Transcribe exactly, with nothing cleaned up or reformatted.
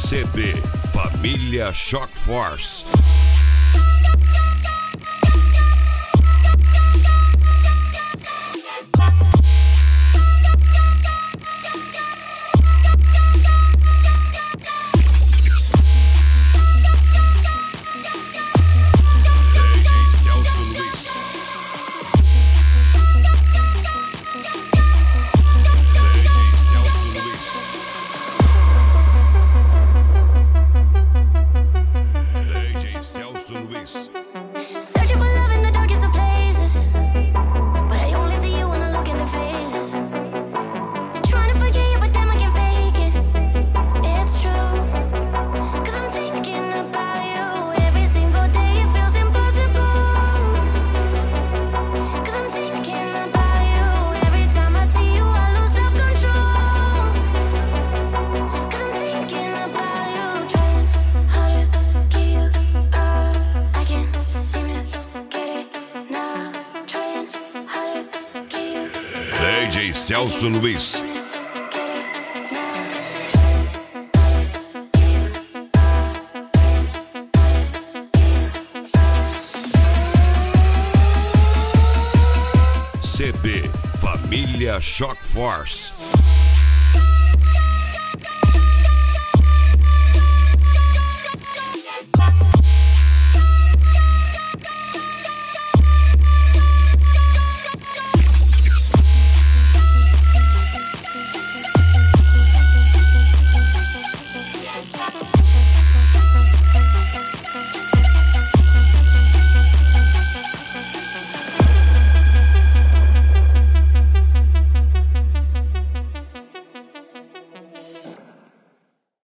C D Família Shock Force. Searching for love in the darkest of places, but I only see you when I look in their faces. Trying to forget you, but damn I can't fake it. It's true, cause I'm thinking about you every single day. It feels impossible, cause I'm thinking about you every time I see you. I lose self-control, cause I'm thinking about you. Trying harder to get you out, I can't seem to get it now. Trying harder to get you D J Celso Luiz. C D Família Shock Force.